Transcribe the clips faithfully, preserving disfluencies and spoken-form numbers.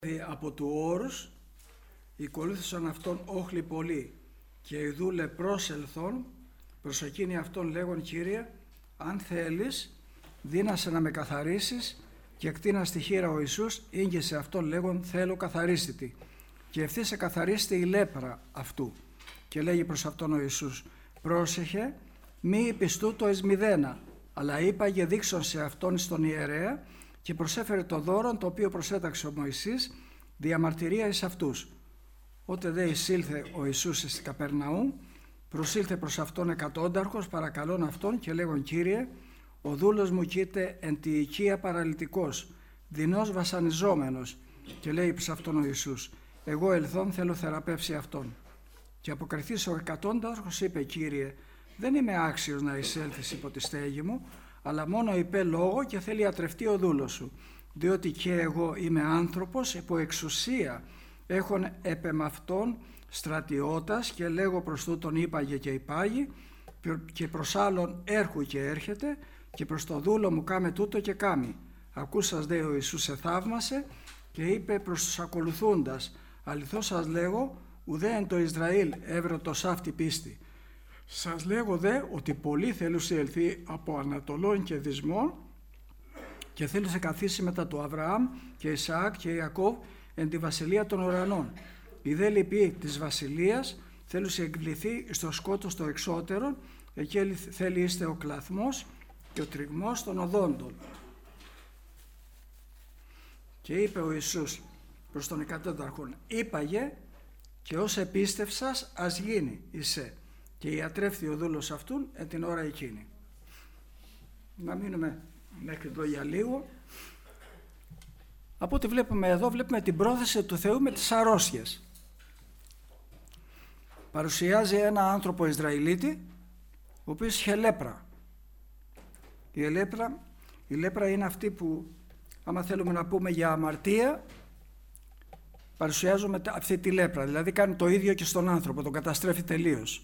Από του όρους, οικολούθησαν αυτόν όχλοι πολλοί, και ιδούλε πρόσελθον, προς εκείνη αυτόν λέγον, Κύριε, αν θέλεις, δύνασε να με καθαρίσεις, και εκτείνα στη χείρα ο Ιησούς, ήγγε σε αυτόν λέγον, θέλω καθαρίστητη. Και ευθύς εκαθαρίστη η λέπρα αυτού. Και λέγει προς αυτόν ο Ιησούς, πρόσεχε, μη είπεις τούτο εις μηδένα, αλλά είπαγε δείξον σε αυτόν στον ιερέα, και προσέφερε το δώρο το οποίο προσέταξε ο Μωυσής, διαμαρτυρία εις αυτούς. Ότε δε εισήλθε ο Ιησούς στη Καπερναούμ, προσήλθε προς αυτόν εκατόνταρχος, παρακαλών αυτόν και λέγον, Κύριε, ο δούλος μου κοίται εν τη οικία παραλυτικός, δεινός βασανιζόμενος. Και λέει προς αυτόν ο Ιησούς, εγώ ελθόν θέλω θεραπεύσει αυτόν. Και αποκριθείς ο εκατόνταρχος είπε, Κύριε, δεν είμαι άξιος να εισέλθεις υπό τη στέγη μου, αλλά μόνο είπε λόγο και θέλει ατρευτεί ο δούλος σου, διότι και εγώ είμαι άνθρωπος υπό εξουσία, έχων επεμαυτόν στρατιώτας, και λέγω προς τούτον είπαγε και υπάγει, και προς άλλον έρχου και έρχεται, και προς το δούλο μου κάμε τούτο και κάμει. Ακούσας δε ο Ιησούς εθαύμασε και είπε προς τους ακολουθούντας, αληθώς σας λέγω, ουδέ εν το Ισραήλ εύρωτος αυτή πίστη. Σας λέγω δε ότι πολλοί θέλουσι ελθεί από Ανατολών και Δυσμών, και θέλησε καθίσει μετά του Αβραάμ και Ισαάκ και Ιακώβ εν τη βασιλεία των ουρανών. Η δε λυπή της βασιλείας θέλουσε εκκληθεί στο σκότος το εξώτερο, εκεί θέλει είστε ο κλαθμός και ο τριγμός των οδόντων. Και είπε ο Ιησούς προς τον εκατόνταρχον, είπαγε και ως επίστευσας ας γίνει εισέ. Και ιατρεύθη ο δούλος αυτούν εν την ώρα εκείνη. Να μείνουμε μέχρι εδώ για λίγο. Από ό,τι βλέπουμε εδώ, βλέπουμε την πρόθεση του Θεού με τις αρρώστιες. Παρουσιάζει ένα άνθρωπο Ισραηλίτη, ο οποίος είχε λέπρα. Η λέπρα, η λέπρα είναι αυτή που, άμα θέλουμε να πούμε για αμαρτία, παρουσιάζουμε αυτή τη λέπρα. Δηλαδή κάνει το ίδιο και στον άνθρωπο, τον καταστρέφει τελείως.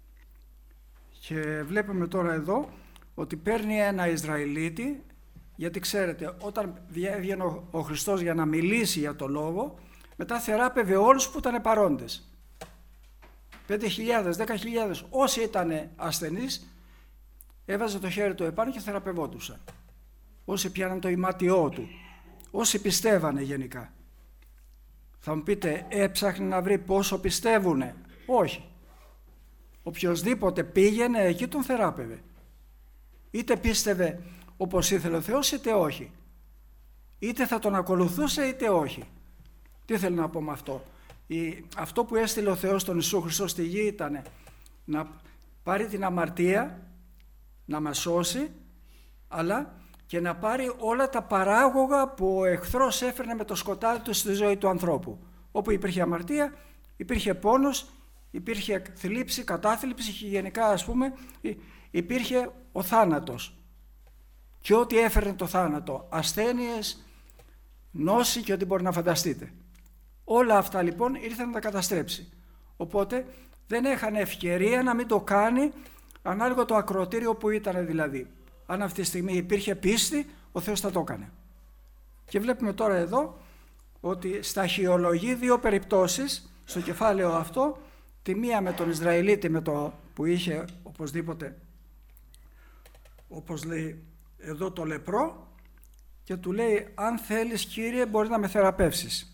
Και βλέπουμε τώρα εδώ ότι παίρνει ένα Ισραηλίτη, γιατί ξέρετε, όταν βγαίνει ο Χριστός για να μιλήσει για το λόγο, μετά θεράπευε όλους που ήταν παρόντες. Πέντε χιλιάδες, δέκα χιλιάδες, όσοι ήταν ασθενείς, έβαζε το χέρι του επάνω και θεραπευόντουσαν. Όσοι πιάναν το ημάτιό του, όσοι πιστεύανε γενικά. Θα μου πείτε, έψαχνε να βρει πόσο πιστεύουνε? Όχι. Οποιοσδήποτε πήγαινε εκεί τον θεράπευε. Είτε πίστευε όπως ήθελε ο Θεός είτε όχι. Είτε θα τον ακολουθούσε είτε όχι. Τι θέλω να πω με αυτό? Η, αυτό που έστειλε ο Θεός τον Ιησού Χριστό στη γη ήταν να πάρει την αμαρτία, να μας σώσει, αλλά και να πάρει όλα τα παράγωγα που ο εχθρός έφερνε με το σκοτάδι του στη ζωή του ανθρώπου. Όπου υπήρχε αμαρτία, υπήρχε πόνος, υπήρχε θλίψη, κατάθλιψη και γενικά ας πούμε υπήρχε ο θάνατος. Και ό,τι έφερνε το θάνατο, ασθένειες, νόση και ό,τι μπορεί να φανταστείτε. Όλα αυτά λοιπόν ήρθε να τα καταστρέψει. Οπότε δεν είχαν ευκαιρία να μην το κάνει ανάλογα το ακροατήριο που ήταν δηλαδή. Αν αυτή τη στιγμή υπήρχε πίστη, ο Θεός θα το έκανε. Και βλέπουμε τώρα εδώ ότι σταχυολογεί δύο περιπτώσεις στο κεφάλαιο αυτό, τη μία με τον Ισραηλίτη με το που είχε οπωσδήποτε, όπως λέει εδώ, το λεπρό, και του λέει, αν θέλεις Κύριε μπορεί να με θεραπεύσεις.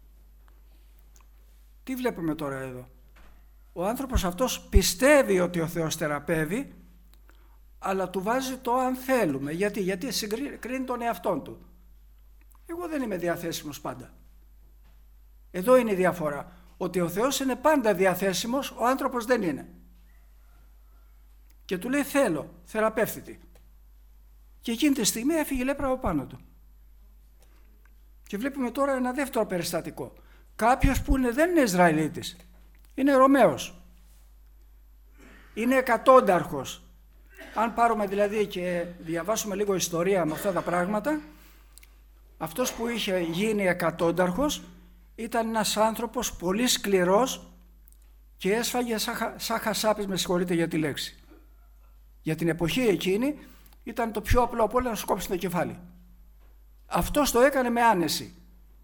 Τι βλέπουμε τώρα εδώ? Ο άνθρωπος αυτός πιστεύει ότι ο Θεός θεραπεύει, αλλά του βάζει το αν θέλουμε. Γιατί, Γιατί συγκρίνει τον εαυτόν του. Εγώ δεν είμαι διαθέσιμος πάντα. Εδώ είναι η διαφορά. Ότι ο Θεός είναι πάντα διαθέσιμος, ο άνθρωπος δεν είναι. Και του λέει θέλω, θεραπεύθητη. Και εκείνη τη στιγμή έφυγε η λέπρα από πάνω του. Και βλέπουμε τώρα ένα δεύτερο περιστατικό. Κάποιος που είναι, δεν είναι Ισραηλίτης, είναι Ρωμαίος. Είναι εκατόνταρχος. Αν πάρουμε δηλαδή και διαβάσουμε λίγο ιστορία με αυτά τα πράγματα, αυτός που είχε γίνει εκατόνταρχος ήταν ένας άνθρωπος πολύ σκληρός και έσφαγε σαν, σαν χασάπης, με συγχωρείτε για τη λέξη. Για την εποχή εκείνη ήταν το πιο απλό από όλα να σκόψει το κεφάλι. Αυτός το έκανε με άνεση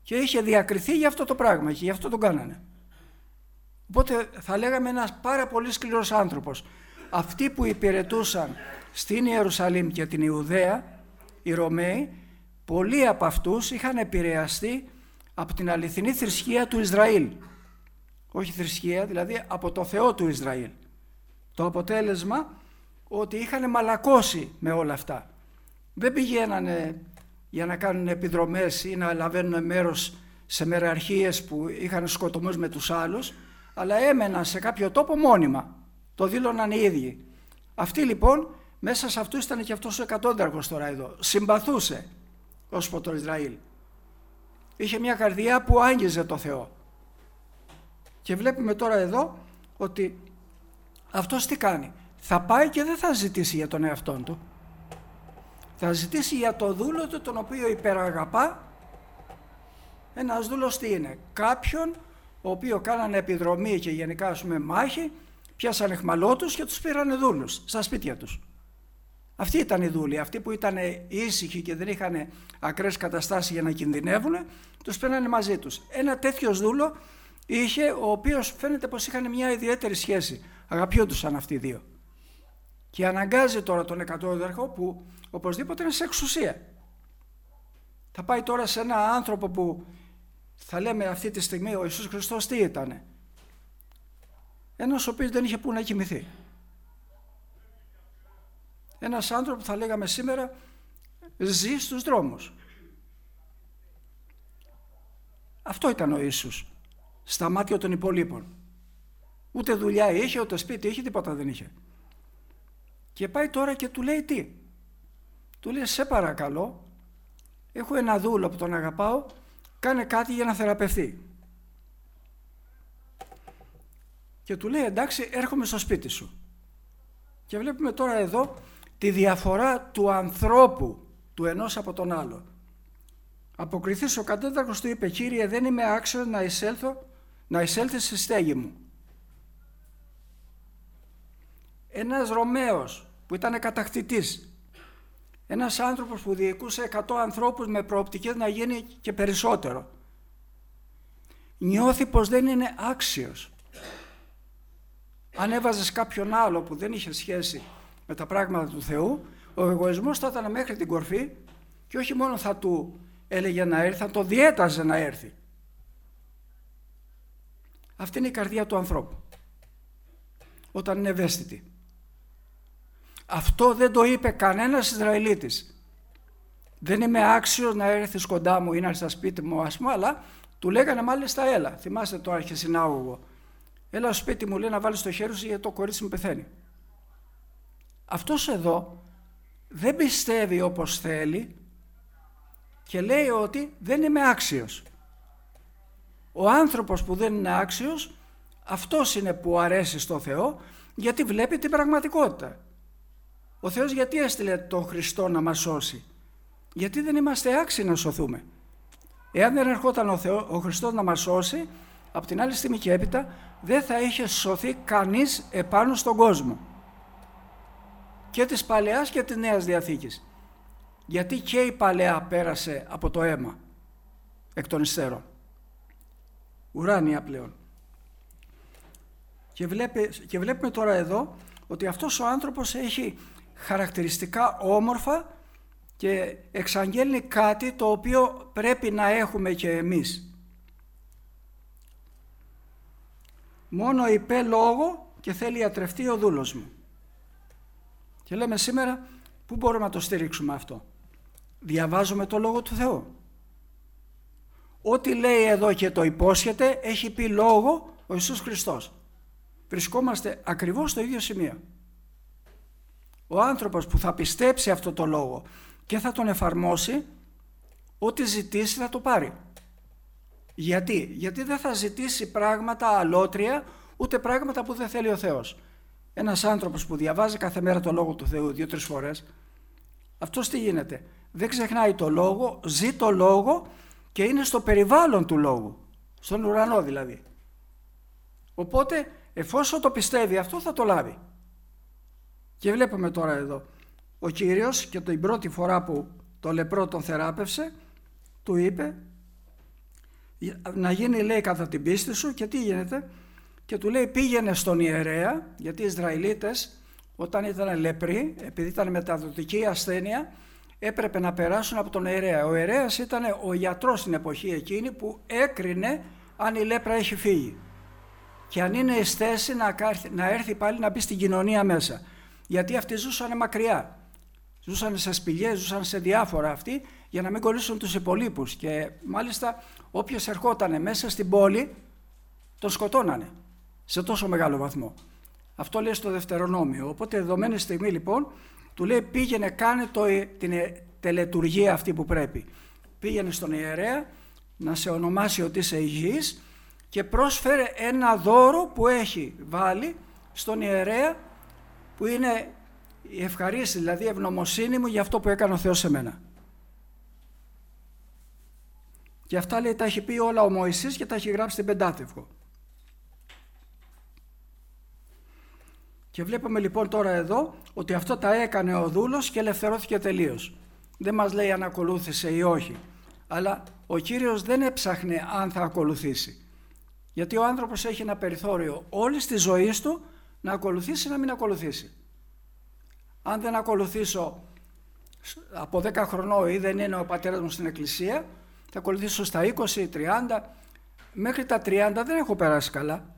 και είχε διακριθεί για αυτό το πράγμα και γι' αυτό τον κάνανε. Οπότε θα λέγαμε ένας πάρα πολύ σκληρός άνθρωπος. Αυτοί που υπηρετούσαν στην Ιερουσαλήμ και την Ιουδαία, οι Ρωμαίοι, πολλοί από αυτούς είχαν επηρεαστεί από την αληθινή θρησκεία του Ισραήλ. Όχι θρησκεία, δηλαδή από το Θεό του Ισραήλ. Το αποτέλεσμα ότι είχαν μαλακώσει με όλα αυτά. Δεν πηγαίνανε για να κάνουν επιδρομές ή να λαβαίνουν μέρος σε μεραρχίες που είχαν σκοτωμούς με τους άλλους, αλλά έμεναν σε κάποιο τόπο μόνιμα. Το δήλωναν οι ίδιοι. Αυτοί λοιπόν, μέσα σε αυτούς ήταν και αυτός ο εκατόνταρχος τώρα εδώ. Συμπαθούσε ως το Ισραήλ. Είχε μια καρδιά που άγγιζε το Θεό. Και βλέπουμε τώρα εδώ ότι αυτός τι κάνει. Θα πάει και δεν θα ζητήσει για τον εαυτόν του. Θα ζητήσει για το δούλο του, τον οποίο υπεραγαπά. Ένας δούλος τι είναι? Κάποιον ο οποίο κάνανε επιδρομή και γενικά ας πούμε μάχη, πιάσανε εχμαλώτους και τους πήρανε δούλους στα σπίτια τους. Αυτοί ήταν οι δούλοι, αυτοί που ήταν ήσυχοι και δεν είχαν ακραίες καταστάσεις για να κινδυνεύουν, τους πήρανε μαζί τους. Ένα τέτοιο δούλο είχε, ο οποίος φαίνεται πως είχαν μια ιδιαίτερη σχέση, αγαπιόντουσαν αυτοί οι δύο. Και αναγκάζει τώρα τον εκατόνταρχο που οπωσδήποτε είναι σε εξουσία. Θα πάει τώρα σε ένα άνθρωπο που θα λέμε αυτή τη στιγμή ο Ιησούς Χριστός τι ήτανε? Ένας ο οποίος δεν είχε που να κοιμηθεί. Ένας άνθρωπος που θα λέγαμε σήμερα ζει στους δρόμους. Αυτό ήταν ο Ιησούς στα μάτια των υπολείπων. Ούτε δουλειά είχε, ούτε σπίτι είχε, τίποτα δεν είχε. Και πάει τώρα και του λέει τι? Του λέει σε παρακαλώ, έχω ένα δούλο που τον αγαπάω, κάνε κάτι για να θεραπευτεί. Και του λέει εντάξει, έρχομαι στο σπίτι σου. Και βλέπουμε τώρα εδώ τη διαφορά του ανθρώπου του ενός από τον άλλο. Αποκριθείς ο κατένταρχος του είπε, Κύριε, δεν είμαι άξιος να εισέλθω, να εισέλθεις στη στέγη μου. Ένας Ρωμαίος που ήταν κατακτητής, ένας άνθρωπος που διοικούσε εκατό ανθρώπους με προοπτικές να γίνει και περισσότερο, νιώθει πως δεν είναι άξιος. Αν έβαζες κάποιον άλλο που δεν είχε σχέση με τα πράγματα του Θεού, ο εγωισμός θα ήταν μέχρι την κορφή και όχι μόνο θα του έλεγε να έρθει, θα το διέταζε να έρθει. Αυτή είναι η καρδιά του ανθρώπου όταν είναι ευαίσθητη. Αυτό δεν το είπε κανένας Ισραηλίτης. Δεν είμαι άξιος να έρθεις κοντά μου ή να έρθεις στα σπίτι μου, ας πούμε, αλλά του λέγανε μάλιστα έλα. Θυμάστε το αρχισυνάγωγο. Έλα στο σπίτι μου, λέει, να βάλεις το χέρι σου γιατί το κορίτσι μου πεθαίνει. Αυτός εδώ δεν πιστεύει όπως θέλει και λέει ότι δεν είμαι άξιος. Ο άνθρωπος που δεν είναι άξιος, αυτός είναι που αρέσει στο Θεό, γιατί βλέπει την πραγματικότητα. Ο Θεός γιατί έστειλε τον Χριστό να μας σώσει? Γιατί δεν είμαστε άξιοι να σωθούμε. Εάν δεν ερχόταν ο, Θεό, ο Χριστός να μας σώσει, από την άλλη στιγμή και έπειτα δεν θα είχε σωθεί κανείς επάνω στον κόσμο. Και της Παλαιάς και της Νέας Διαθήκης. Γιατί και η Παλαιά πέρασε από το αίμα εκ των υστέρων. Ουράνια πλέον. Και, βλέπει, και βλέπουμε τώρα εδώ ότι αυτός ο άνθρωπος έχει χαρακτηριστικά όμορφα και εξαγγέλνει κάτι το οποίο πρέπει να έχουμε και εμείς. Μόνο είπε λόγο και θέλει ιατρευτεί ο δούλος μου. Και λέμε σήμερα, πού μπορούμε να το στηρίξουμε αυτό? Διαβάζουμε το Λόγο του Θεού. Ό,τι λέει εδώ και το υπόσχεται, έχει πει λόγο ο Ιησούς Χριστός. Βρισκόμαστε ακριβώς στο ίδιο σημείο. Ο άνθρωπος που θα πιστέψει αυτό το λόγο και θα τον εφαρμόσει, ό,τι ζητήσει θα το πάρει. Γιατί? Γιατί δεν θα ζητήσει πράγματα αλότρια, ούτε πράγματα που δεν θέλει ο Θεός. Ένας άνθρωπος που διαβάζει κάθε μέρα το Λόγο του Θεού δύο-τρεις φορές, αυτός τι γίνεται? Δεν ξεχνάει το Λόγο, ζει το Λόγο και είναι στο περιβάλλον του Λόγου, στον ουρανό δηλαδή. Οπότε εφόσον το πιστεύει αυτό θα το λάβει. Και βλέπουμε τώρα εδώ, ο Κύριος και την πρώτη φορά που το λεπρό τον θεράπευσε, του είπε να γίνει, λέει, κατά την πίστη σου. Και τι γίνεται? Και του λέει πήγαινε στον ιερέα, γιατί οι Ισραηλίτες όταν ήταν λεπροί, επειδή ήταν μεταδοτική ασθένεια, έπρεπε να περάσουν από τον ιερέα. Ο ιερέας ήταν ο γιατρός στην εποχή εκείνη που έκρινε αν η λέπρα έχει φύγει και αν είναι εις θέση να έρθει πάλι να μπει στην κοινωνία μέσα. Γιατί αυτοί ζούσαν μακριά, ζούσαν σε σπηλιές, ζούσαν σε διάφορα αυτοί για να μην κολλήσουν τους υπολείπους, και μάλιστα όποιος ερχόταν μέσα στην πόλη τον σκοτώνανε σε τόσο μεγάλο βαθμό. Αυτό λέει στο Δευτερονόμιο. Οπότε δεδομένη στιγμή λοιπόν του λέει πήγαινε, κάνε το, την τελετουργία αυτή που πρέπει. Πήγαινε στον ιερέα να σε ονομάσει ότι είσαι υγιής και πρόσφερε ένα δώρο που έχει βάλει στον ιερέα, που είναι η ευχαρίστηση, δηλαδή η ευγνωμοσύνη μου για αυτό που έκανε ο Θεός σε μένα. Και αυτά, λέει, τα έχει πει όλα ο Μωυσής και τα έχει γράψει στην Πεντάτευκο. Και βλέπουμε λοιπόν τώρα εδώ ότι αυτό τα έκανε ο δούλος και ελευθερώθηκε τελείως. Δεν μας λέει αν ακολούθησε ή όχι, αλλά ο Κύριος δεν έψαχνε αν θα ακολουθήσει. Γιατί ο άνθρωπος έχει ένα περιθώριο όλης της ζωής του να ακολουθήσει ή να μην ακολουθήσει. Αν δεν ακολουθήσω από δέκα χρονών ή δεν είναι ο πατέρας μου στην εκκλησία, θα ακολουθήσω στα είκοσι, τριάντα, μέχρι τα τριάντα δεν έχω περάσει καλά.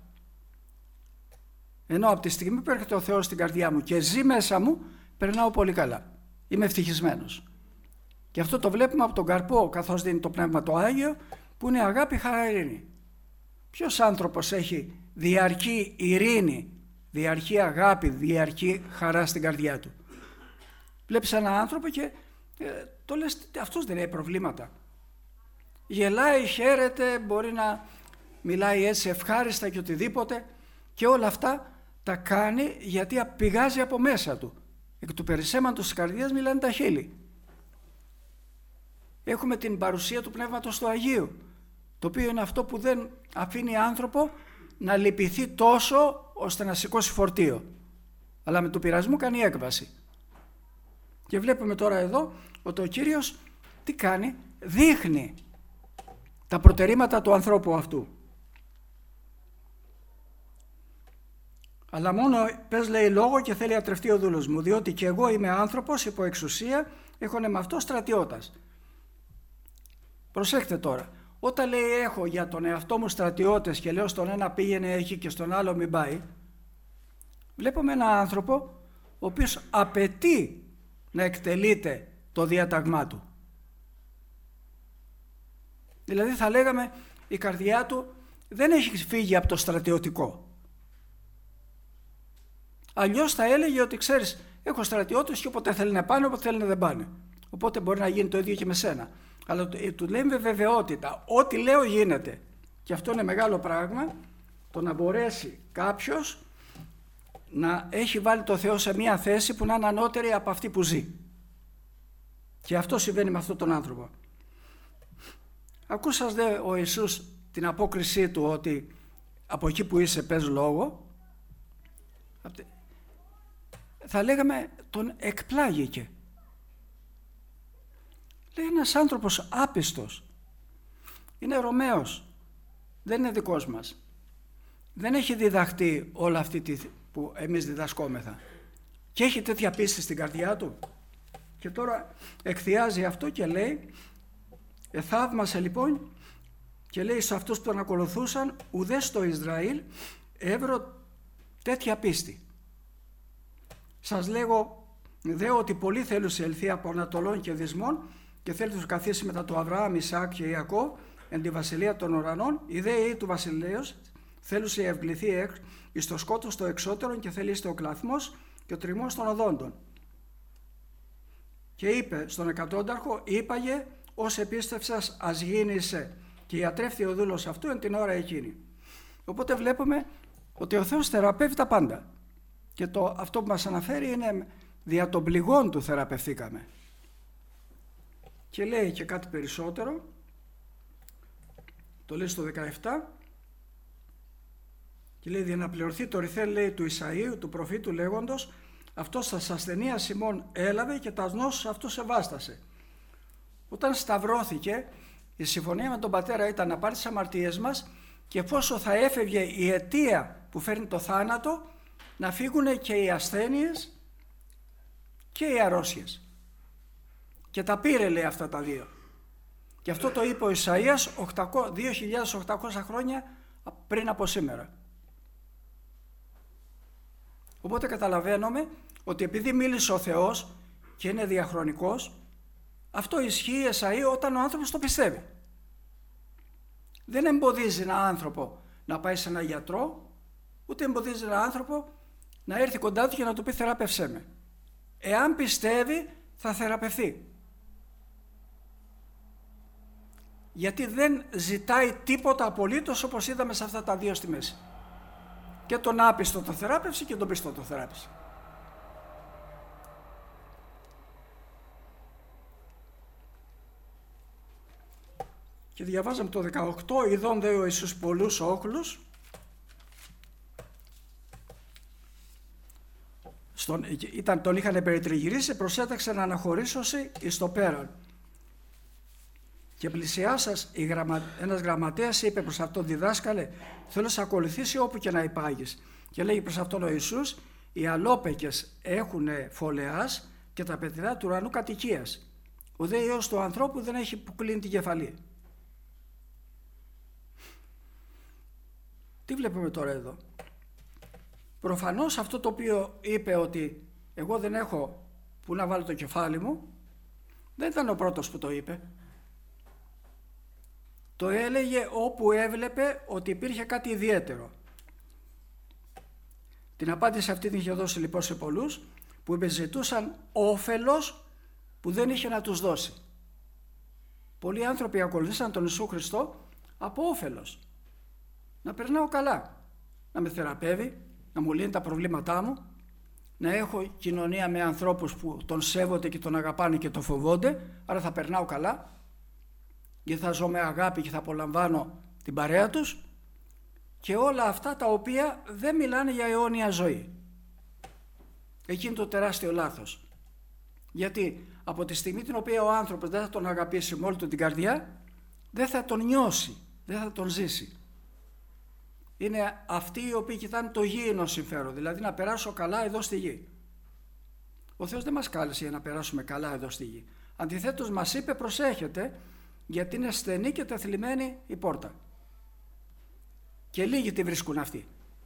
Ενώ από τη στιγμή που έρχεται ο Θεός στην καρδιά μου και ζει μέσα μου, περνάω πολύ καλά. Είμαι ευτυχισμένος. Και αυτό το βλέπουμε από τον καρπό, καθώς δίνει το Πνεύμα το Άγιο, που είναι αγάπη, χαρά, ειρήνη. Ποιος άνθρωπος έχει διαρκή ειρήνη, διαρκή αγάπη, διαρκή χαρά στην καρδιά του? Βλέπεις έναν άνθρωπο και ε, το λες, αυτός δεν έχει προβλήματα. Γελάει, χαίρεται, μπορεί να μιλάει έτσι ευχάριστα και οτιδήποτε, και όλα αυτά τα κάνει γιατί πηγάζει από μέσα του. Εκ του περισσέματος της καρδιάς μιλάνε τα χείλη. Έχουμε την παρουσία του Πνεύματος του Αγίου, το οποίο είναι αυτό που δεν αφήνει άνθρωπο να λυπηθεί τόσο ώστε να σηκώσει φορτίο, αλλά με του πειρασμού κάνει έκβαση. Και βλέπουμε τώρα εδώ ότι ο Κύριος τι κάνει? Δείχνει τα προτερήματα του ανθρώπου αυτού. Αλλά μόνο πες, λέει, λόγο και θέλει ατρευτεί ο δούλος μου, διότι και εγώ είμαι άνθρωπος υπό εξουσία, έχωνε με αυτό στρατιώτας. Προσέξτε τώρα, όταν λέει έχω για τον εαυτό μου στρατιώτες και λέω στον ένα πήγαινε έχει και στον άλλο μην πάει, βλέπουμε έναν άνθρωπο ο οποίος απαιτεί να εκτελείται το διάταγμά του. Δηλαδή θα λέγαμε η καρδιά του δεν έχει φύγει από το στρατιωτικό. Αλλιώς θα έλεγε ότι ξέρεις, έχω στρατιώτες και όποτε θέλει να πάνε, όποτε θέλει να δεν πάνε. Οπότε μπορεί να γίνει το ίδιο και με σένα. Αλλά του λέει με βεβαιότητα, ό,τι λέω γίνεται. Και αυτό είναι μεγάλο πράγμα, το να μπορέσει κάποιος να έχει βάλει το Θεό σε μια θέση που να είναι ανώτερη από αυτή που ζει. Και αυτό συμβαίνει με αυτόν τον άνθρωπο. Ακούσας δε ο Ιησούς την απόκρισή του ότι από εκεί που είσαι πες λόγο, θα λέγαμε τον εκπλάγηκε. Λέει ένας άνθρωπος άπιστος, είναι Ρωμαίος, δεν είναι δικός μας, δεν έχει διδαχτεί όλα αυτή που εμείς διδασκόμεθα και έχει τέτοια πίστη στην καρδιά του. Και τώρα εκθιάζει αυτό και λέει, εθαύμασε λοιπόν και λέει σε αυτούς που τον ακολουθούσαν, ουδές στο Ισραήλ έβρω τέτοια πίστη. Σας λέγω δε ότι πολλοί θέλουν σε ελθεί από Ανατολών και Δυσμών και θέλει τους καθίσει μετά το Αβραάμ, Ισαάκ και Ιακώβ εν τη βασιλεία των ουρανών, οι δε ή του βασιλέως θέλουν σε ευληθεί εις το σκότος το εξώτερον και θέλει είστε ο κλαθμός και ο τριμός των οδόντων. Και είπε στον εκατόνταρχο, είπαγε ως επίστευσας ας γίνησε, και ιατρεύτη ο δούλος αυτού εν την ώρα εκείνη. Οπότε βλέπουμε ότι ο Θεός θεραπεύει τα πάντα. Και το, αυτό που μας αναφέρει είναι δια των πληγών του θεραπευθήκαμε. Και λέει και κάτι περισσότερο, το λέει στο δεκαεπτά, και λέει διαναπληρωθεί το ρηθέλ, λέει, του Ισαΐου, του προφήτου λέγοντος, αυτός τα ασθενεία Σιμών έλαβε και τα νόσους αυτού σεβάστασε. Όταν σταυρώθηκε Η συμφωνία με τον Πατέρα ήταν να πάρει τις αμαρτίες μας και πόσο θα έφευγε η αιτία που φέρνει το θάνατο, να φύγουν και οι ασθένειες και οι αρρώστιες. Και τα πήρε, λέει, αυτά τα δύο. Και αυτό το είπε ο Ισαΐας δύο χιλιάδες οκτακόσια χρόνια πριν από σήμερα. Οπότε καταλαβαίνουμε ότι επειδή μίλησε ο Θεός και είναι διαχρονικός, αυτό ισχύει Εσαΐ όταν ο άνθρωπος το πιστεύει. Δεν εμποδίζει έναν άνθρωπο να πάει σε έναν γιατρό, ούτε εμποδίζει έναν άνθρωπο να έρθει κοντά του και να του πει θεράπευσέ με. Εάν πιστεύει θα θεραπευθεί. Γιατί δεν ζητάει τίποτα απολύτως, όπως είδαμε σε αυτά τα δύο στη μέση. Και τον άπιστο το θεράπευσε και τον πιστό το θεράπευσε. Και διαβάζαμε το δεκαοκτώ, ειδών δε ο Ιησούς πολλούς όχλους. Στον, ήταν, τον είχαν περιτριγυρίσει, προσέταξε να αναχωρήσωση εις το πέραν. Και πλησιάσας γραμμα, ένας γραμματέας είπε προς αυτόν, διδάσκαλε, θέλω να σε ακολουθήσει όπου και να υπάγεις. Και λέγει προς αυτόν ο Ιησούς, οι αλόπεκες έχουν φωλεάς και τα παιδιά του ουρανού κατοικίας. Ο δε Υιός του ανθρώπου δεν έχει που κλείνει την κεφαλή. Τι βλέπουμε τώρα εδώ? Προφανώς αυτό το οποίο είπε ότι εγώ δεν έχω που να βάλω το κεφάλι μου, δεν ήταν ο πρώτος που το είπε. Το έλεγε όπου έβλεπε ότι υπήρχε κάτι ιδιαίτερο. Την απάντηση αυτή την είχε δώσει λοιπόν σε πολλούς που επιζητούσαν όφελος που δεν είχε να τους δώσει. Πολλοί άνθρωποι ακολουθήσαν τον Ιησού Χριστό από όφελος. Να περνάω καλά, να με θεραπεύει, να μου λύνει τα προβλήματά μου, να έχω κοινωνία με ανθρώπους που τον σέβονται και τον αγαπάνε και τον φοβόνται, άρα θα περνάω καλά και θα ζω με αγάπη και θα απολαμβάνω την παρέα τους, και όλα αυτά τα οποία δεν μιλάνε για αιώνια ζωή. Εκεί είναι το τεράστιο λάθος. Γιατί από τη στιγμή την οποία ο άνθρωπος δεν θα τον αγαπήσει με όλη του την καρδιά, δεν θα τον νιώσει, δεν θα τον ζήσει. Είναι αυτοί οι οποίοι κοιτάνε το γήινο συμφέρον, δηλαδή να περάσω καλά εδώ στη γη. Ο Θεός δεν μας κάλεσε για να περάσουμε καλά εδώ στη γη. Αντιθέτως μας είπε, προσέχετε, γιατί είναι στενή και τεθλιμμένη η πόρτα. Και λίγοι τη βρίσκουν αυτή.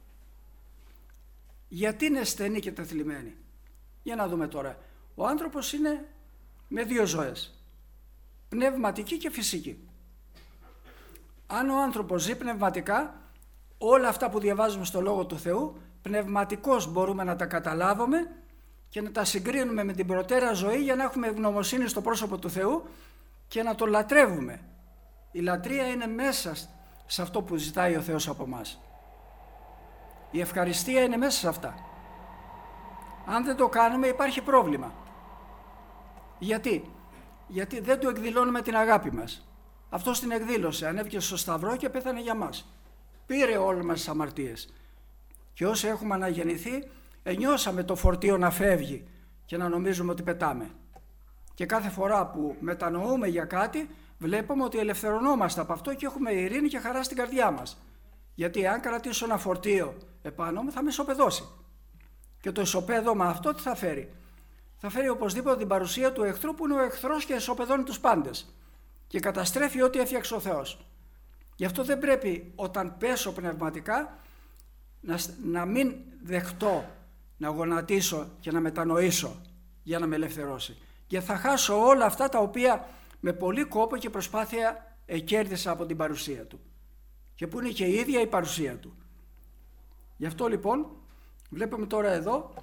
Γιατί είναι στενή και τεθλιμμένη? Για να δούμε τώρα. Ο άνθρωπος είναι με δύο ζωές, πνευματική και φυσική. Αν ο άνθρωπος ζει πνευματικά, όλα αυτά που διαβάζουμε στο Λόγο του Θεού, πνευματικώς μπορούμε να τα καταλάβουμε και να τα συγκρίνουμε με την προτέρα ζωή για να έχουμε ευγνωμοσύνη στο πρόσωπο του Θεού και να τον λατρεύουμε. Η λατρεία είναι μέσα σε αυτό που ζητάει ο Θεός από μας. Η ευχαριστία είναι μέσα σε αυτά. Αν δεν το κάνουμε υπάρχει πρόβλημα. Γιατί? Γιατί δεν του εκδηλώνουμε την αγάπη μας. Αυτός την εκδήλωσε, ανέβηκε στο Σταυρό και πέθανε για μας. Πήρε όλες μας τις αμαρτίες. Και όσοι έχουμε αναγεννηθεί, ενιώσαμε το φορτίο να φεύγει και να νομίζουμε ότι πετάμε. Και κάθε φορά που μετανοούμε για κάτι, βλέπουμε ότι ελευθερωνόμαστε από αυτό και έχουμε ειρήνη και χαρά στην καρδιά μας. Γιατί αν κρατήσω ένα φορτίο επάνω μου, θα με ισοπεδώσει. Και το ισοπαίδωμα αυτό τι θα φέρει? Θα φέρει οπωσδήποτε την παρουσία του εχθρού, που είναι ο εχθρός και ισοπεδώνει τους πάντες και καταστρέφει ό,τι έφτιαξε ο Θεός. Γι' αυτό δεν πρέπει όταν πέσω πνευματικά να, να μην δεχτώ να γονατίσω και να μετανοήσω για να με ελευθερώσει. Και θα χάσω όλα αυτά τα οποία με πολύ κόπο και προσπάθεια εκέρδισα από την παρουσία του. Και που είναι και η ίδια η παρουσία του. Γι' αυτό λοιπόν βλέπουμε τώρα εδώ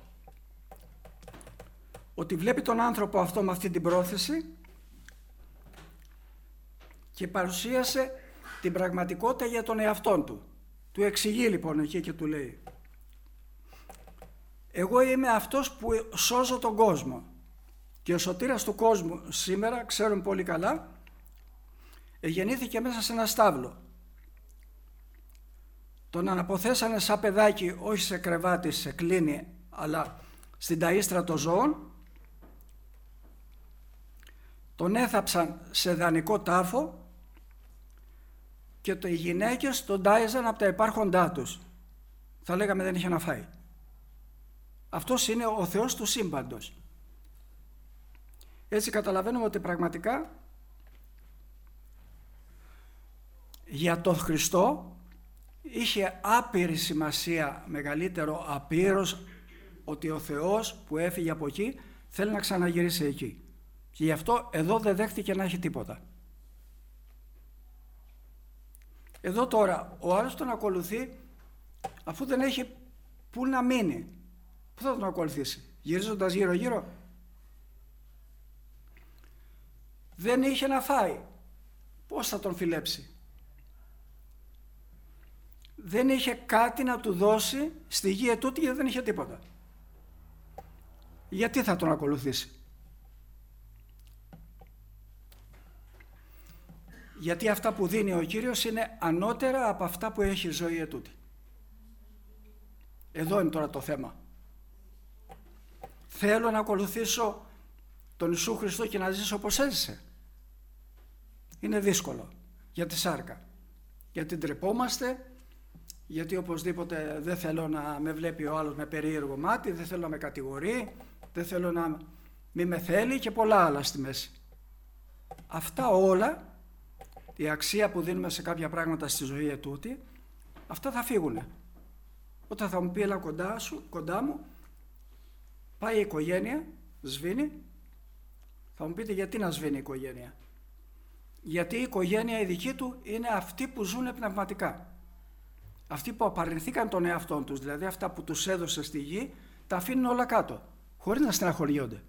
ότι βλέπει τον άνθρωπο αυτό με αυτή την πρόθεση και παρουσίασε την πραγματικότητα για τον εαυτόν του. Του εξηγεί λοιπόν εκεί και του λέει: εγώ είμαι αυτός που σώζω τον κόσμο. Και ο σωτήρας του κόσμου σήμερα, ξέρουν πολύ καλά, γεννήθηκε μέσα σε ένα στάβλο. Τον αναποθέσανε σαν παιδάκι, όχι σε κρεβάτι, σε κλίνη, αλλά στην ταΐστρα των ζώων. Τον έθαψαν σε δανεικό τάφο και οι γυναίκες τον τάιζαν από τα υπάρχοντά τους. Θα λέγαμε δεν είχε να φάει. Αυτός είναι ο Θεός του σύμπαντος. Έτσι καταλαβαίνουμε ότι πραγματικά για τον Χριστό είχε άπειρη σημασία, μεγαλύτερο απείρως, ότι ο Θεός που έφυγε από εκεί θέλει να ξαναγυρίσει εκεί. Και γι' αυτό εδώ δεν δέχτηκε να έχει τίποτα. Εδώ τώρα ο άλλος τον ακολουθεί αφού δεν έχει πού να μείνει. Πού θα τον ακολουθήσει? Γυρίζοντας γύρω γύρω? Δεν είχε να φάει. Πώς θα τον φιλέψει? Δεν είχε κάτι να του δώσει στη γη ετούτη γιατί δεν είχε τίποτα. Γιατί θα τον ακολουθήσει? Γιατί αυτά που δίνει ο Κύριος είναι ανώτερα από αυτά που έχει ζωή ετούτη. Εδώ είναι τώρα το θέμα. Θέλω να ακολουθήσω τον Ιησού Χριστό και να ζήσω όπως έζησε. Είναι δύσκολο για τη σάρκα. Γιατί ντρεπόμαστε, γιατί οπωσδήποτε δεν θέλω να με βλέπει ο άλλος με περίεργο μάτι, δεν θέλω να με κατηγορεί, δεν θέλω να μη με θέλει και πολλά άλλα στη μέση. Αυτά όλα, η αξία που δίνουμε σε κάποια πράγματα στη ζωή ετούτη, αυτά θα φύγουν. Όταν θα μου πει έλα κοντά σου, κοντά μου, πάει η οικογένεια, σβήνει. Θα μου πείτε γιατί να σβήνει η οικογένεια? Γιατί η οικογένεια η δική του είναι αυτοί που ζουν πνευματικά. Αυτοί που απαρνηθήκαν τον εαυτόν τους, δηλαδή αυτά που τους έδωσε στη γη, τα αφήνουν όλα κάτω, χωρίς να στεναχωριόνται.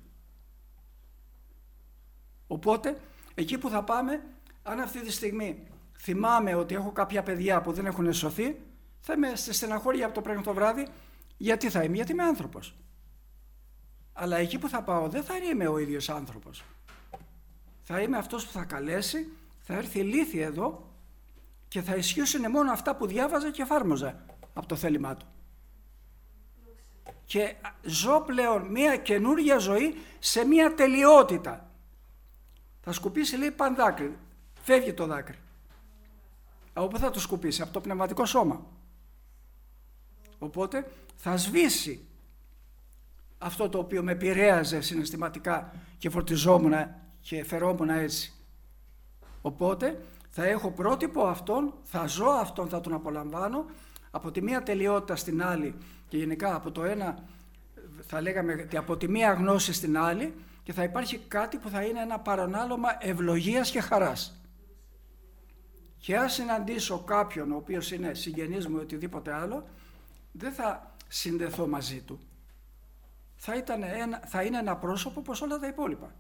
Οπότε, εκεί που θα πάμε, αν αυτή τη στιγμή θυμάμαι ότι έχω κάποια παιδιά που δεν έχουν σωθεί, θα είμαι στη στεναχώρια από το πρωί το βράδυ. Γιατί θα είμαι? Γιατί είμαι άνθρωπος. Αλλά εκεί που θα πάω δεν θα είμαι ο ίδιος άνθρωπος. Θα είμαι αυτός που θα καλέσει, θα έρθει ηλίθι εδώ και θα ισχύσουν μόνο αυτά που διάβαζα και εφάρμοζα από το θέλημά του. Και ζω πλέον μια καινούργια ζωή σε μια τελειότητα. Θα σκουπίσει, λέει, παν δάκρυ. Φεύγει το δάκρυ. Από πού θα το σκουπίσει? Από το πνευματικό σώμα. Οπότε θα σβήσει αυτό το οποίο με επηρέαζε συναισθηματικά και φορτιζόμουν και φερόμουν έτσι. Οπότε θα έχω πρότυπο αυτόν, θα ζω αυτόν, θα τον απολαμβάνω από τη μία τελειότητα στην άλλη και γενικά από το ένα, θα λέγαμε, από τη μία γνώση στην άλλη, και θα υπάρχει κάτι που θα είναι ένα παρανάλωμα ευλογίας και χαράς. Και αν συναντήσω κάποιον ο οποίος είναι συγγενής μου ή οτιδήποτε άλλο, δεν θα συνδεθώ μαζί του. Θα, ήταν ένα, θα είναι ένα πρόσωπο όπως όλα τα υπόλοιπα.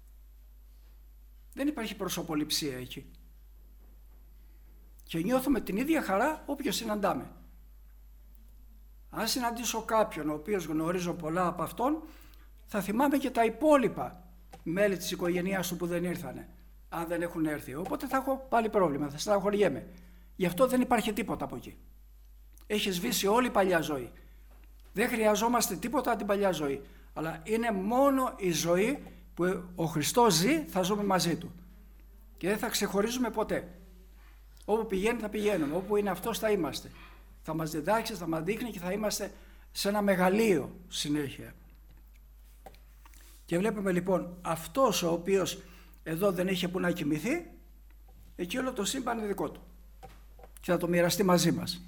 Δεν υπάρχει προσωποληψία εκεί. Και νιώθουμε την ίδια χαρά όποιος συναντάμε. Αν συναντήσω κάποιον ο οποίος γνωρίζω πολλά από αυτόν, θα θυμάμαι και τα υπόλοιπα μέλη της οικογένειάς του που δεν ήρθανε, αν δεν έχουν έρθει. Οπότε θα έχω πάλι πρόβλημα, θα στεναχωριέμαι. Γι' αυτό δεν υπάρχει τίποτα από εκεί. Έχει σβήσει όλη η παλιά ζωή. Δεν χρειαζόμαστε τίποτα από την παλιά ζωή. Αλλά είναι μόνο η ζωή που ο Χριστός ζει, θα ζούμε μαζί του. Και δεν θα ξεχωρίζουμε ποτέ. Όπου πηγαίνει θα πηγαίνουμε, όπου είναι αυτός θα είμαστε. Θα μας διδάξει, θα μας δείχνει και θα είμαστε σε ένα μεγαλείο συνέχεια. Και βλέπουμε λοιπόν αυτός ο οποίος εδώ δεν είχε που να κοιμηθεί, εκεί όλο το σύμπαν είναι δικό του. Και θα το μοιραστεί μαζί μας.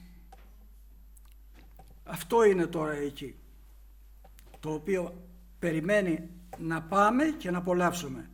Αυτό είναι τώρα εκεί, το οποίο περιμένει να πάμε και να απολαύσουμε.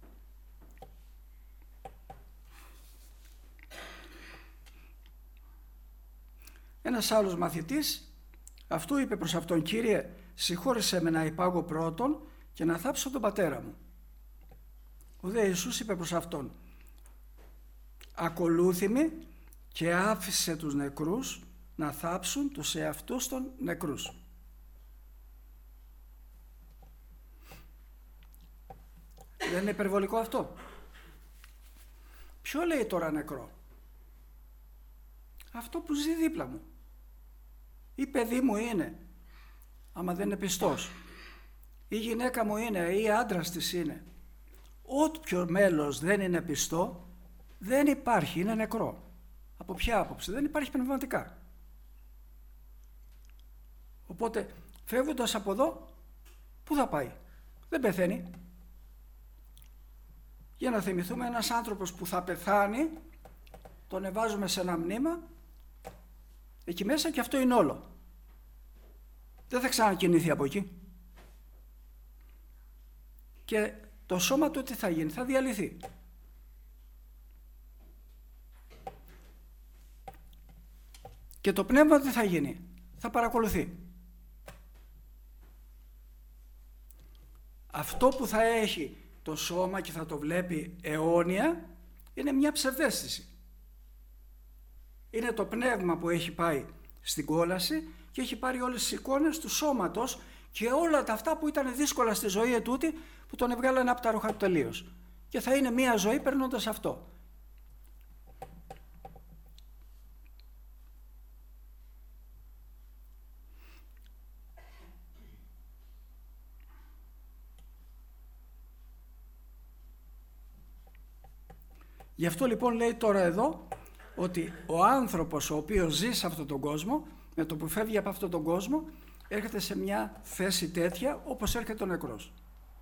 Ένας άλλος μαθητής αυτού είπε προς αυτόν: «Κύριε, συγχώρεσέ με να υπάγω πρώτον και να θάψω τον πατέρα μου». Ο δε Ιησούς είπε προς αυτόν: «Ακολούθη με και άφησε τους νεκρούς να θάψουν τους εαυτούς των νεκρούς». Δεν είναι υπερβολικό αυτό? Ποιο λέει τώρα νεκρό? Αυτό που ζει δίπλα μου. Ή παιδί μου είναι, άμα δεν είναι πιστός. Ή γυναίκα μου είναι, ή άντρας της είναι. Όποιο μέλος δεν είναι πιστό, δεν υπάρχει, είναι νεκρό. Από ποια άποψη? Δεν υπάρχει πνευματικά. Οπότε φεύγοντας από εδώ, πού θα πάει? Δεν πεθαίνει. Για να θυμηθούμε, ένας άνθρωπος που θα πεθάνει, τον εβάζουμε σε ένα μνήμα, εκεί μέσα και αυτό είναι όλο. Δεν θα ξανακινηθεί από εκεί. Και το σώμα του τι θα γίνει? Θα διαλυθεί. Και το πνεύμα τι θα γίνει? Θα παρακολουθεί. Αυτό που θα έχει το σώμα και θα το βλέπει αιώνια είναι μια ψευδαίσθηση. Είναι το πνεύμα που έχει πάει στην κόλαση και έχει πάρει όλες τις εικόνες του σώματος και όλα τα αυτά που ήταν δύσκολα στη ζωή ετούτη, που τον εβγάλανε από τα ρούχα του τελείως. Και θα είναι μια ζωή περνώντας αυτό. Γι' αυτό λοιπόν λέει τώρα εδώ ότι ο άνθρωπος ο οποίος ζει σε αυτόν τον κόσμο, με το που φεύγει από αυτόν τον κόσμο, έρχεται σε μια θέση τέτοια όπως έρχεται ο νεκρός.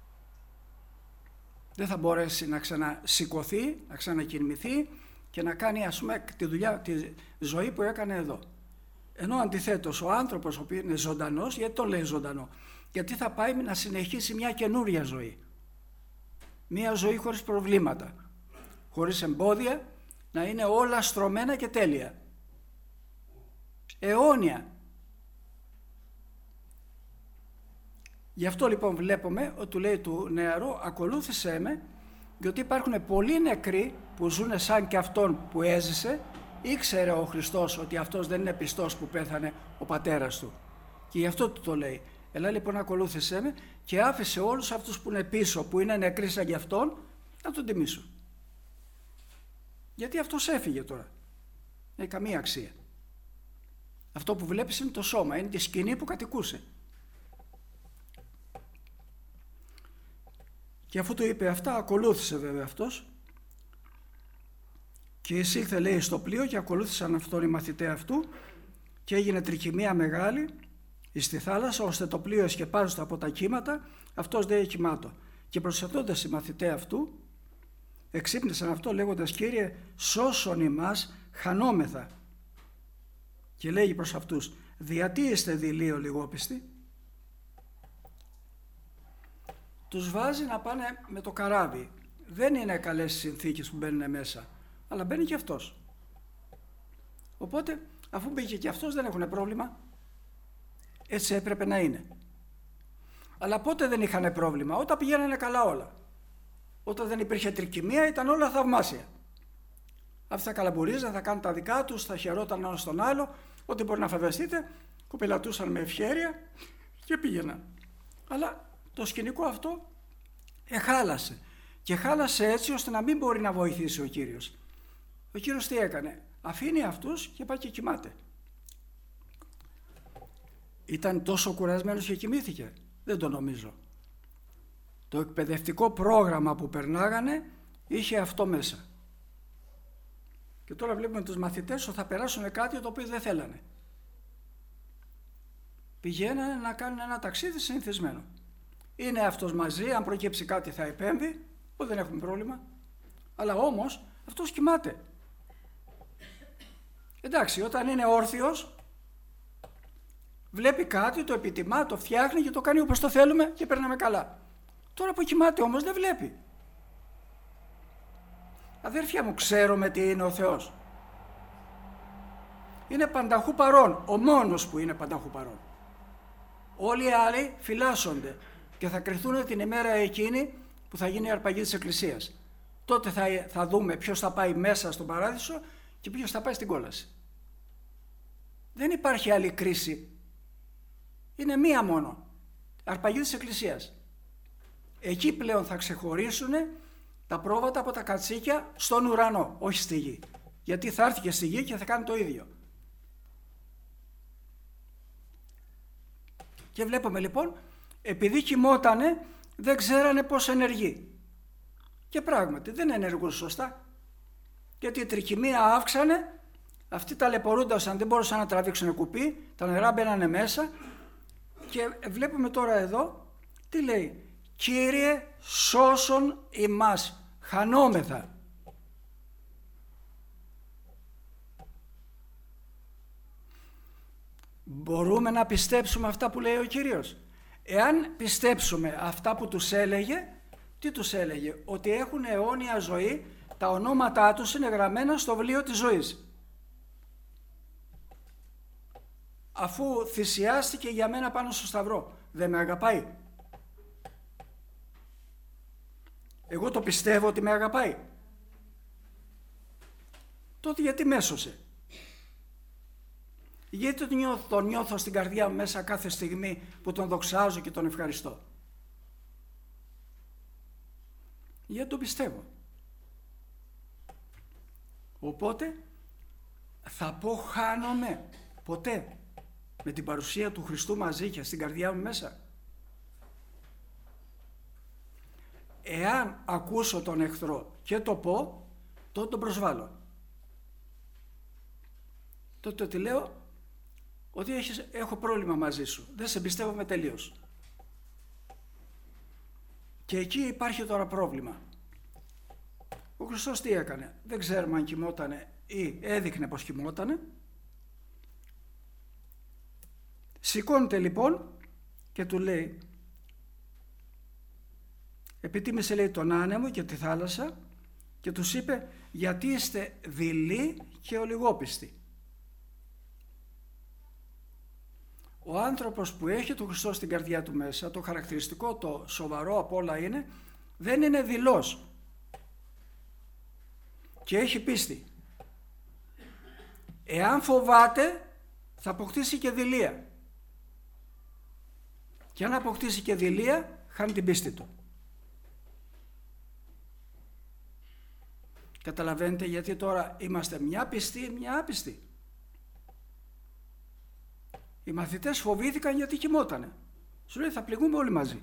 Δεν θα μπορέσει να ξανασηκωθεί, να ξανακινηθεί και να κάνει, ας πούμε, τη δουλειά, τη ζωή που έκανε εδώ. Ενώ αντιθέτως ο άνθρωπος ο οποίος είναι ζωντανός, γιατί το λέει ζωντανό? Γιατί θα πάει να συνεχίσει μια καινούρια ζωή. Μια ζωή χωρίς προβλήματα, χωρίς εμπόδια, να είναι όλα στρωμένα και τέλεια. Αιώνια. Γι' αυτό λοιπόν βλέπουμε ότι του λέει του νεαρού, ακολούθησέ με, διότι υπάρχουν πολλοί νεκροί που ζουν σαν και αυτόν που έζησε. Ήξερε ο Χριστός ότι αυτός δεν είναι πιστός που πέθανε ο πατέρας του. Και γι' αυτό του το λέει. Έλα λοιπόν ακολούθησέ με, και άφησε όλους αυτούς που είναι πίσω, που είναι νεκροί σαν και αυτόν, να τον τιμήσουν. Γιατί αυτός έφυγε τώρα. Δεν έχει καμία αξία. Αυτό που βλέπεις είναι το σώμα, είναι τη σκηνή που κατοικούσε. Και αφού του είπε αυτά, ακολούθησε βέβαια αυτός και εισήλθε, λέει, στο πλοίο και ακολούθησαν αυτόν οι μαθητές αυτού και έγινε τρικυμία μεγάλη εις τη θάλασσα, ώστε το πλοίο εσκεπάζεται από τα κύματα, αυτός δεν κοιμάτο. Και προσευχόντας οι μαθητές αυτού, εξύπνησαν αυτό λέγοντας, Κύριε, σώσον ημάς, χανόμεθα. Και λέγει προς αυτούς, διατί είστε δειλίω λιγόπιστοι? Τους βάζει να πάνε με το καράβι. Δεν είναι καλές συνθήκες που μπαίνουν μέσα, αλλά μπαίνει και αυτός. Οπότε, αφού μπήκε και αυτός, δεν έχουν πρόβλημα. Έτσι έπρεπε να είναι. Αλλά πότε δεν είχαν πρόβλημα? Όταν πηγαίνανε καλά όλα. Όταν δεν υπήρχε τρικυμία, ήταν όλα θαυμάσια. Αυτοί θα καλαμπουρίζαν, θα κάνουν τα δικά τους, θα χαιρόταν ένα στον άλλο, ό,τι μπορεί να φανταστείτε, κουπελατούσαν με ευχέρεια και πήγαιναν. Αλλά το σκηνικό αυτό εχάλασε. Και χάλασε έτσι ώστε να μην μπορεί να βοηθήσει ο Κύριος. Ο Κύριος τι έκανε? Αφήνει αυτούς και πάει και κοιμάται. Ήταν τόσο κουρασμένος και κοιμήθηκε? Δεν το νομίζω. Το εκπαιδευτικό πρόγραμμα που περνάγανε είχε αυτό μέσα. Και τώρα βλέπουμε τους μαθητές ότι θα περάσουν κάτι το οποίο δεν θέλανε. Πηγαίνανε να κάνουν ένα ταξίδι συνηθισμένο. Είναι αυτός μαζί, αν προκύψει κάτι θα επέμβει, που δεν έχουμε πρόβλημα. Αλλά όμως αυτός κοιμάται. Εντάξει, όταν είναι όρθιος, βλέπει κάτι, το επιτιμά, το φτιάχνει και το κάνει όπως το θέλουμε και περνάμε καλά. Τώρα που κοιμάται όμως δεν βλέπει. Αδέρφια μου, ξέρουμε τι είναι ο Θεός. Είναι πανταχού παρών, ο μόνος που είναι πανταχού παρών. Όλοι οι άλλοι φυλάσσονται και θα κρυθούν την ημέρα εκείνη που θα γίνει η αρπαγή της Εκκλησίας. Τότε θα, θα δούμε ποιος θα πάει μέσα στον παράδεισο και ποιος θα πάει στην κόλαση. Δεν υπάρχει άλλη κρίση. Είναι μία μόνο. Αρπαγή της Εκκλησίας. Εκεί πλέον θα ξεχωρίσουν τα πρόβατα από τα κατσίκια στον ουρανό, όχι στη γη. Γιατί θα έρθει και στη γη και θα κάνει το ίδιο. Και βλέπουμε λοιπόν, επειδή κοιμότανε, δεν ξέρανε πώς ενεργεί. Και πράγματι δεν ενεργούν σωστά. Γιατί η τρικυμία αύξανε αυτοί ταλαιπωρούντασαν, δεν μπορούσαν να τραβήξουν κουπί, τα νερά μπαίνανε μέσα και βλέπουμε τώρα εδώ τι λέει. Κύριε σώσον ημάς, χανόμεθα. Μπορούμε να πιστέψουμε αυτά που λέει ο Κύριος? Εάν πιστέψουμε αυτά που τους έλεγε, τι τους έλεγε? Ότι έχουν αιώνια ζωή, τα ονόματά τους είναι γραμμένα στο βιβλίο της ζωής. Αφού θυσιάστηκε για μένα πάνω στο σταυρό, δεν με αγαπάει? Εγώ το πιστεύω ότι με αγαπάει. Τότε γιατί με έσωσε? Γιατί τον νιώθω, τον νιώθω στην καρδιά μου μέσα κάθε στιγμή που τον δοξάζω και τον ευχαριστώ? Γιατί το πιστεύω. Οπότε θα πω χάνομαι ποτέ με την παρουσία του Χριστού μαζί και στην καρδιά μου μέσα? Εάν ακούσω τον εχθρό και το πω, τότε τον προσβάλλω. Τότε ότι λέω ότι έχεις, έχω πρόβλημα μαζί σου, δεν σε εμπιστεύομαι τελείως. Και εκεί υπάρχει τώρα πρόβλημα. Ο Χριστός τι έκανε? Δεν ξέρουμε αν κοιμότανε ή έδειχνε πως κοιμότανε. Σηκώνεται λοιπόν και του λέει, επιτίμησε λέει τον άνεμο και τη θάλασσα και τους είπε, γιατί είστε δειλοί και ολιγόπιστοι. Ο άνθρωπος που έχει τον Χριστό στην καρδιά του μέσα, το χαρακτηριστικό, το σοβαρό απ' όλα είναι, δεν είναι δειλός και έχει πίστη. Εάν φοβάται, θα αποκτήσει και δειλία. Και αν αποκτήσει και δειλία, χάνει την πίστη του. Καταλαβαίνετε γιατί τώρα είμαστε μια πιστή, μια άπιστη? Οι μαθητές φοβήθηκαν γιατί κοιμότανε. Σου λέει θα πληγούμε όλοι μαζί.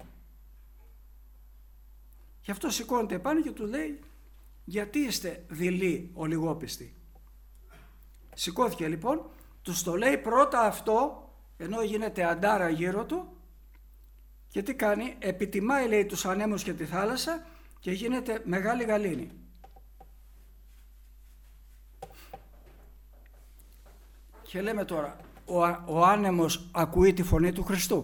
Γι' αυτό σηκώνεται επάνω και του λέει, γιατί είστε δειλοί ολιγόπιστοι? Σηκώθηκε λοιπόν, τους το λέει πρώτα αυτό, ενώ γίνεται αντάρα γύρω του, και τι κάνει? Επιτιμάει λέει τους ανέμους και τη θάλασσα και γίνεται μεγάλη γαλήνη. Και λέμε τώρα, ο, ο άνεμος ακούει τη φωνή του Χριστού?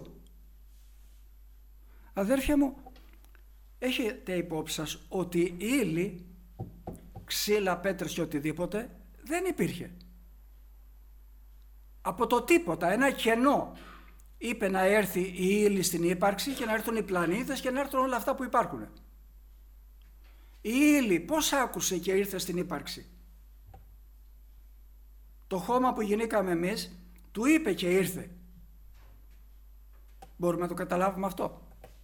Αδέρφια μου, έχετε υπόψη σας ότι η ύλη, ξύλα, πέτρες και οτιδήποτε δεν υπήρχε. Από το τίποτα, ένα κενό είπε να έρθει η ύλη στην ύπαρξη και να έρθουν οι πλανήτες και να έρθουν όλα αυτά που υπάρχουν. Η ύλη πώς άκουσε και ήρθε στην ύπαρξη? Το χώμα που γεννήκαμε εμείς του είπε και ήρθε. Μπορούμε να το καταλάβουμε αυτό?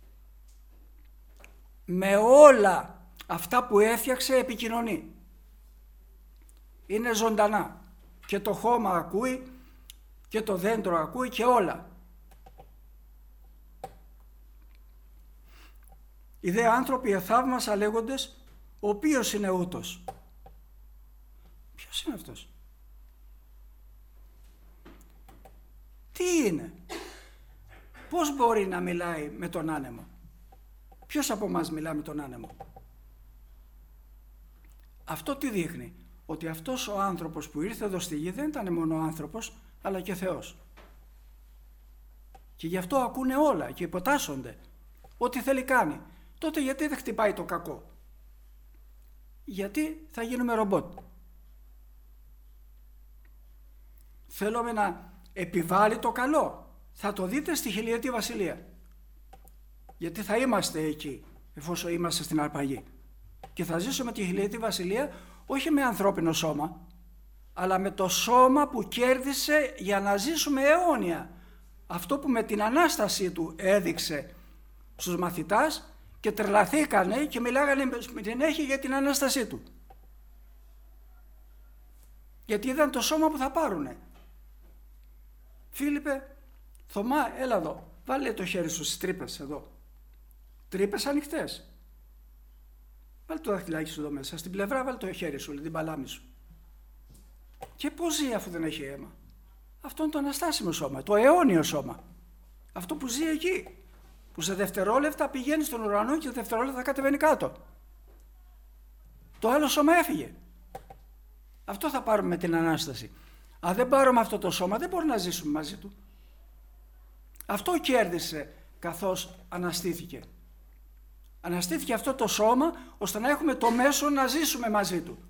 Με όλα αυτά που έφτιαξε επικοινωνεί. Είναι ζωντανά. Και το χώμα ακούει και το δέντρο ακούει και όλα. Οι δε άνθρωποι εθαύμασα λέγοντες, ο οποίος είναι ούτος? Ποιος είναι αυτός? Τι είναι? Πώς μπορεί να μιλάει με τον άνεμο? Ποιος από μας μιλά με τον άνεμο? Αυτό τι δείχνει? Ότι αυτός ο άνθρωπος που ήρθε εδώ στη γη δεν ήταν μόνο άνθρωπος, αλλά και Θεός. Και γι' αυτό ακούνε όλα και υποτάσσονται. Ό,τι θέλει κάνει. Τότε γιατί δεν χτυπάει το κακό? Γιατί θα γίνουμε ρομπότ. Θέλουμε να επιβάλλει το καλό. Θα το δείτε στη χιλιετή βασιλεία. Γιατί θα είμαστε εκεί, εφόσον είμαστε στην αρπαγή. Και θα ζήσουμε τη χιλιετή βασιλεία όχι με ανθρώπινο σώμα, αλλά με το σώμα που κέρδισε για να ζήσουμε αιώνια. Αυτό που με την Ανάσταση του έδειξε στους μαθητάς και τρελαθήκανε και μιλάγανε με την έχει για την Ανάστασή του. Γιατί είδαν το σώμα που θα πάρουνε. Φίλιππε, Θωμά, έλα εδώ, βάλε το χέρι σου στις τρύπες εδώ. Τρύπες ανοιχτές. Βάλε το δαχτυλάκι σου εδώ μέσα, στην πλευρά βάλε το χέρι σου, την παλάμη σου. Και πώς ζει αφού δεν έχει αίμα? Αυτό είναι το αναστάσιμο σώμα, το αιώνιο σώμα. Αυτό που ζει εκεί, που σε δευτερόλεπτα πηγαίνει στον ουρανό και σε δευτερόλεπτα κατεβαίνει κάτω. Το άλλο σώμα έφυγε. Αυτό θα πάρουμε με την Ανάσταση. Αν δεν πάρουμε αυτό το σώμα, δεν μπορούμε να ζήσουμε μαζί του. Αυτό κέρδισε καθώς αναστήθηκε. Αναστήθηκε αυτό το σώμα ώστε να έχουμε το μέσο να ζήσουμε μαζί του.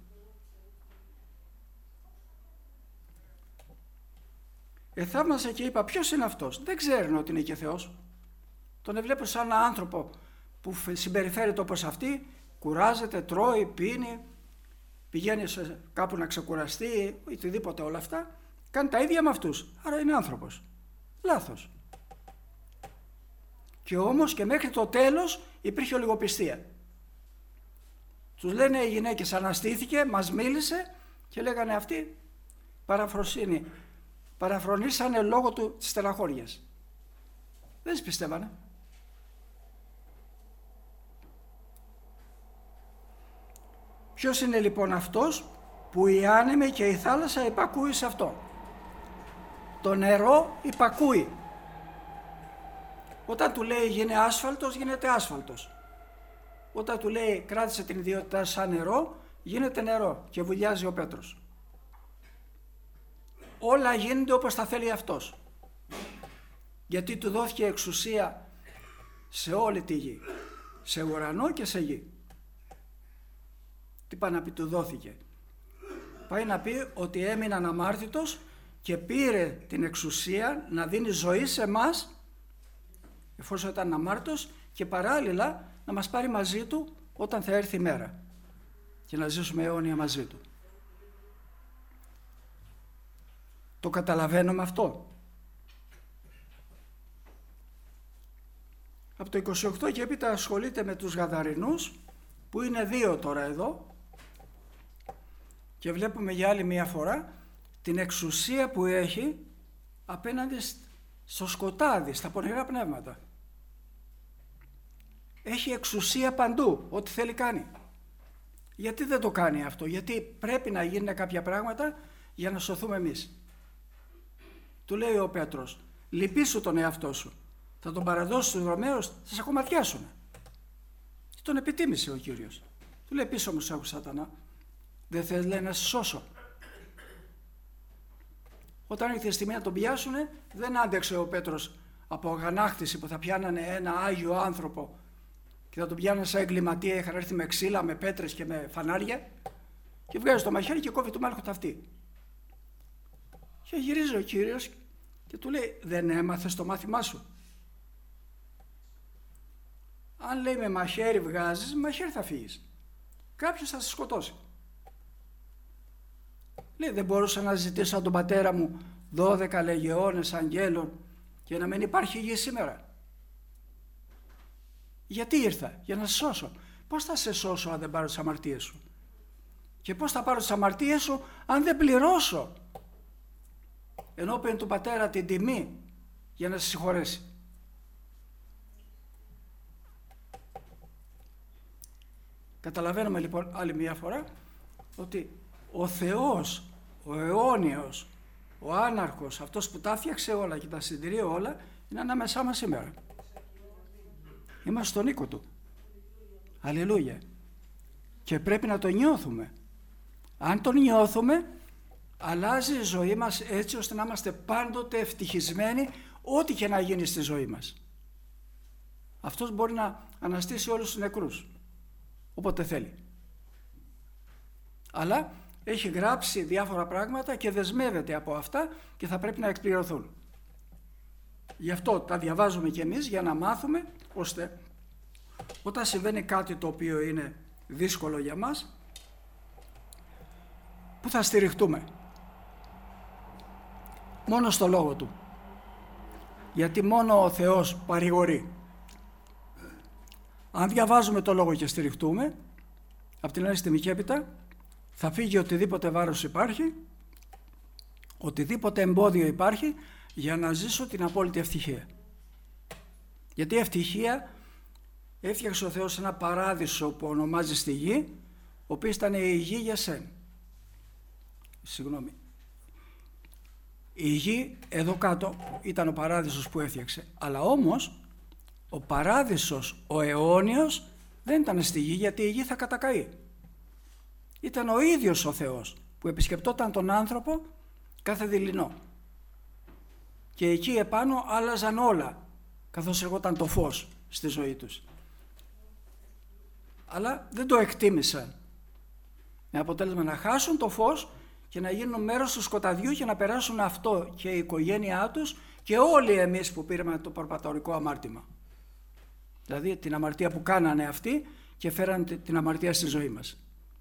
Εθαύμασα και είπα, ποιος είναι αυτός? Δεν ξέρουν ότι είναι και Θεός. Τον βλέπω σαν έναν άνθρωπο που συμπεριφέρεται όπως αυτή, κουράζεται, τρώει, πίνει, πηγαίνει σε κάπου να ξεκουραστεί, οτιδήποτε όλα αυτά, κάνει τα ίδια με αυτούς. Άρα είναι άνθρωπος. Λάθος. Και όμως και μέχρι το τέλος υπήρχε ολιγοπιστία. Τους λένε οι γυναίκες, αναστήθηκε, μας μίλησε και λέγανε αυτοί παραφροσύνη. Παραφρονήσανε λόγω του της στεναχώριας. Δεν τις πιστεύανε. Ποιος είναι λοιπόν αυτός που η άνεμη και η θάλασσα υπακούει σε αυτό? Το νερό υπακούει. Όταν του λέει γίνε άσφαλτος, γίνεται άσφαλτος. Όταν του λέει κράτησε την ιδιότητά σαν νερό, γίνεται νερό και βουλιάζει ο Πέτρος. Όλα γίνονται όπως τα θέλει αυτός. Γιατί του δόθηκε εξουσία σε όλη τη γη. Σε ουρανό και σε γη. Τι πάει να πει του δόθηκε? Πάει να πει ότι έμεινε αναμάρτητος και πήρε την εξουσία να δίνει ζωή σε εμάς εφόσον ήταν αναμάρτητος και παράλληλα να μας πάρει μαζί του όταν θα έρθει η μέρα και να ζήσουμε αιώνια μαζί του. Το καταλαβαίνουμε αυτό? Από το είκοσι οκτώ και έπειτα ασχολείται με τους Γαδαρινούς, που είναι δύο τώρα εδώ, και βλέπουμε για άλλη μία φορά την εξουσία που έχει απέναντι στο σκοτάδι, στα πονηρά πνεύματα. Έχει εξουσία παντού, ό,τι θέλει κάνει. Γιατί δεν το κάνει αυτό? Γιατί πρέπει να γίνουν κάποια πράγματα για να σωθούμε εμείς. Του λέει ο Πέτρος, λυπήσου τον εαυτό σου, θα τον παραδώσεις στους Ρωμαίους, θα σε κομματιάσουν. Και τον επιτίμησε ο Κύριος. Του λέει, πίσω μου σ' έχω σατανά, δεν θες λέει να σε σώσω? Όταν ήρθε η στιγμή να τον πιάσουν, δεν άντεξε ο Πέτρος από αγανάκτηση που θα πιάνανε ένα άγιο άνθρωπο και θα τον πιάνανε σαν εγκληματία, είχαν έρθει με ξύλα, με πέτρες και με φανάρια, και βγάζει το μαχαίρι και κόβει του μάλχο τα αυτή. Και γυρίζει ο Κύριος και του λέει, δεν έμαθες το μάθημά σου? Αν λέει με μαχαίρι βγάζεις, με μαχαίρι θα φύγεις. Κάποιος θα σε σκοτώσει. Λέει, δεν μπορούσα να ζητήσω από τον πατέρα μου δώδεκα λεγεώνες αγγέλων και να μην υπάρχει γη σήμερα? Γιατί ήρθα? Για να σε σώσω. Πώς θα σε σώσω αν δεν πάρω τις αμαρτίες σου? Και πώς θα πάρω τις αμαρτίες σου αν δεν πληρώσω ενώπιον του πατέρα την τιμή για να σε συγχωρέσει? Καταλαβαίνουμε λοιπόν άλλη μια φορά ότι ο Θεός, ο αιώνιος, ο άναρχος, αυτός που τα φτιάξε όλα και τα συντηρεί όλα, είναι ανάμεσά μας σήμερα. Είμαστε στον οίκο του. Αλληλούια. Και πρέπει να το νιώθουμε. Αν τον νιώθουμε, αλλάζει η ζωή μας έτσι ώστε να είμαστε πάντοτε ευτυχισμένοι ό,τι και να γίνει στη ζωή μας. Αυτός μπορεί να αναστήσει όλους τους νεκρούς όποτε θέλει. Αλλά έχει γράψει διάφορα πράγματα και δεσμεύεται από αυτά και θα πρέπει να εκπληρωθούν. Γι' αυτό τα διαβάζουμε κι εμείς για να μάθουμε, ώστε όταν συμβαίνει κάτι το οποίο είναι δύσκολο για μας, που θα στηριχτούμε? Μόνο στο Λόγο Του. Γιατί μόνο ο Θεός παρηγορεί. Αν διαβάζουμε το Λόγο και στηριχτούμε, από την άλλη στιγμή και έπειτα, θα φύγει οτιδήποτε βάρος υπάρχει, οτιδήποτε εμπόδιο υπάρχει για να ζήσω την απόλυτη ευτυχία. Γιατί η ευτυχία έφτιαξε ο Θεός ένα παράδεισο που ονομάζει στη γη, ο οποίος ήταν η γη για σένα. Συγγνώμη. Η γη εδώ κάτω ήταν ο παράδεισος που έφτιαξε. Αλλά όμως ο παράδεισος, ο αιώνιος, δεν ήταν στη γη, γιατί η γη θα κατακαεί. Ήταν ο ίδιος ο Θεός που επισκεπτόταν τον άνθρωπο κάθε δειλινό. Και εκεί επάνω άλλαζαν όλα, καθώς ερχόταν το φως στη ζωή τους. Αλλά δεν το εκτίμησαν. Με αποτέλεσμα να χάσουν το φως και να γίνουν μέρος του σκοταδιού και να περάσουν αυτό και η οικογένειά τους και όλοι εμείς που πήραμε το προπατορικό αμάρτημα. Δηλαδή την αμαρτία που κάνανε αυτοί και φέραν την αμαρτία στη ζωή μας.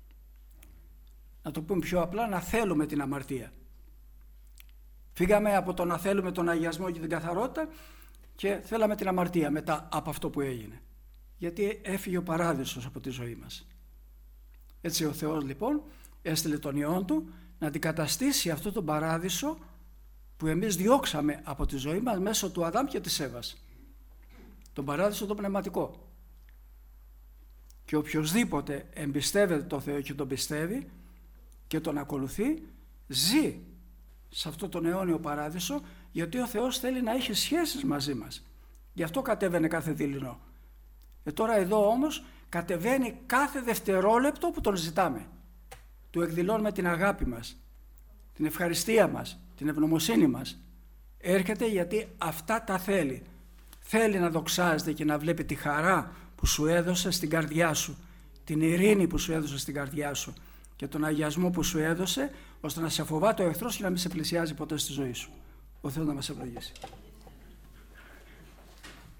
Να το πούμε πιο απλά, να θέλουμε την αμαρτία. Φύγαμε από το να θέλουμε τον αγιασμό και την καθαρότητα και θέλαμε την αμαρτία μετά από αυτό που έγινε. Γιατί έφυγε ο παράδεισος από τη ζωή μας. Έτσι ο Θεός λοιπόν έστειλε τον Υιόν Του να αντικαταστήσει αυτό τον παράδεισο που εμείς διώξαμε από τη ζωή μας μέσω του Αδάμ και της Εύας. Τον παράδεισο το πνευματικό. Και οποιοσδήποτε εμπιστεύεται το Θεό και τον πιστεύει και τον ακολουθεί, ζει σε αυτό τον αιώνιο παράδεισο, γιατί ο Θεός θέλει να έχει σχέσεις μαζί μας. Γι' αυτό κατέβαινε κάθε δειλινό. Και τώρα εδώ όμως κατεβαίνει κάθε δευτερόλεπτο που τον ζητάμε. Του εκδηλώνουμε την αγάπη μας, την ευχαριστία μας, την ευγνωμοσύνη μας. Έρχεται γιατί αυτά τα θέλει. Θέλει να δοξάζεται και να βλέπει τη χαρά που σου έδωσε στην καρδιά σου, την ειρήνη που σου έδωσε στην καρδιά σου και τον αγιασμό που σου έδωσε, ώστε να σε φοβάται ο εχθρός και να μην σε πλησιάζει ποτέ στη ζωή σου. Ο Θεός να μας ευλογήσει.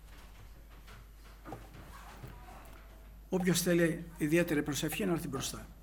Όποιος θέλει ιδιαίτερη προσευχή να έρθει μπροστά.